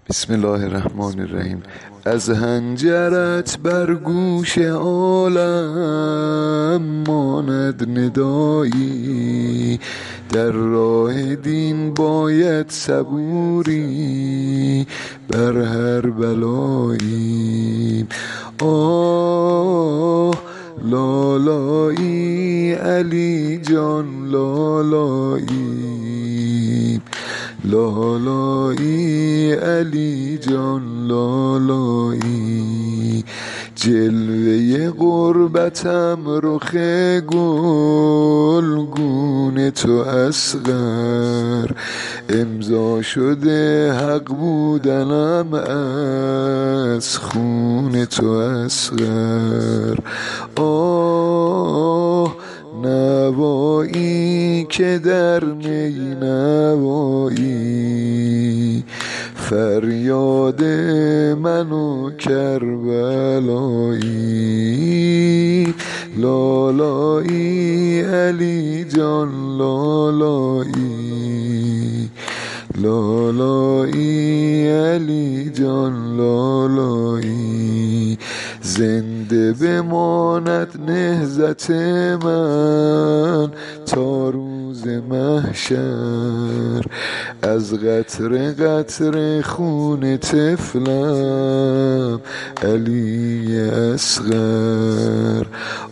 بسم الله الرحمن الرحیم. از هنجرت بر گوش عالم ماند ندایی، در راه دین باید صبوری بر هر بلایی. آه لالایی علی جان لالایی، لالایی علی جان لالایی. جلوه غربتم رخ گلگون تو اصغر، امضا شده حق بودنم از خون تو اصغر. آه نوایی که در نی نوایی، فریاد من و کربلایی. لالایی علی جان لالایی، لالایی علی جان لالایی. زنده بماند نهضت من تا روز محشر، از قطره قطره خون طفلم علی اصغر.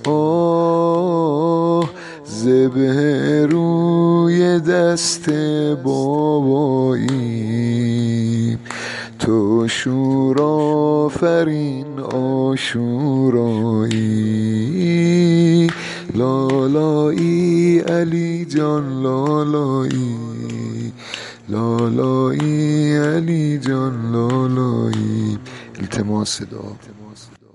آه ذبح روی دست بابایی، تو شور آفرین آشورایی. لالایی علی جان لالایی، لالایی علی جان لالایی. التماس دعا.